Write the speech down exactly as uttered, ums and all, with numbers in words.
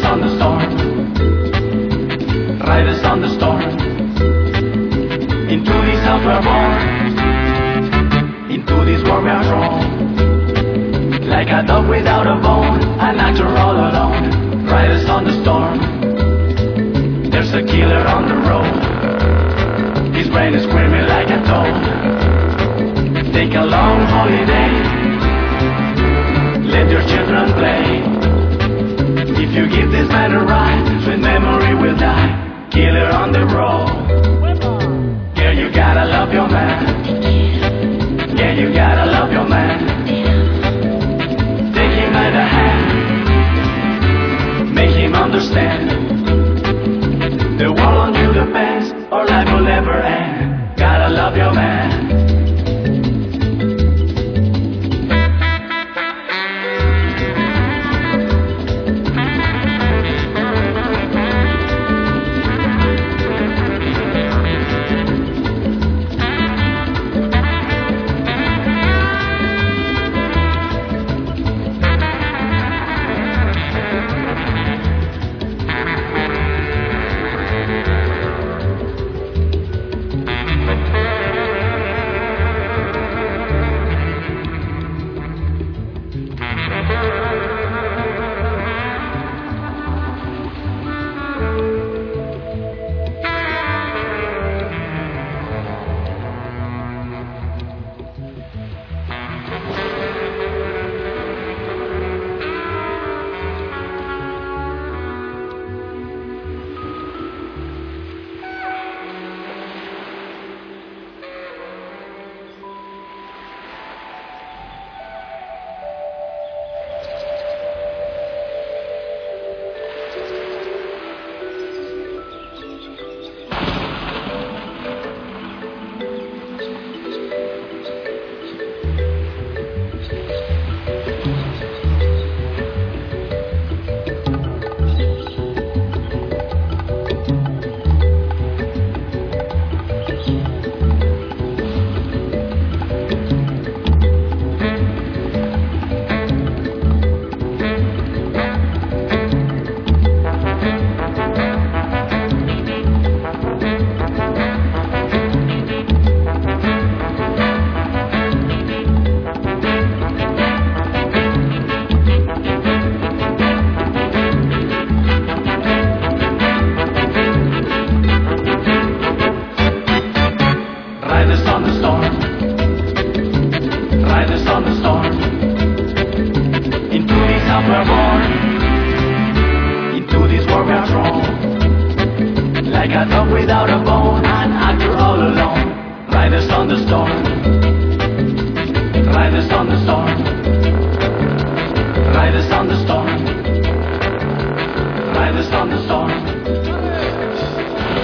Riders on the storm, riders on the storm. Into this house we are born, into this world we are thrown. Like a dog without a bone, an actor all alone. Riders on the storm, there's a killer on the road. His brain is screaming like a toad. Take a long holiday, let your children play. If you give this man a ride, sweet memory will die. Killer on the road. Yeah, you gotta love your man. Yeah, you gotta love your man. Take him by the hand, make him understand. The world on you depends, or life will never end. Gotta love your man. Riders on the storm, riders on the storm. Into this house we are born, into this world we are thrown. Like a dog without a bone, an actor all alone. Riders on the storm, riders on the storm, riders on the storm, riders on the storm.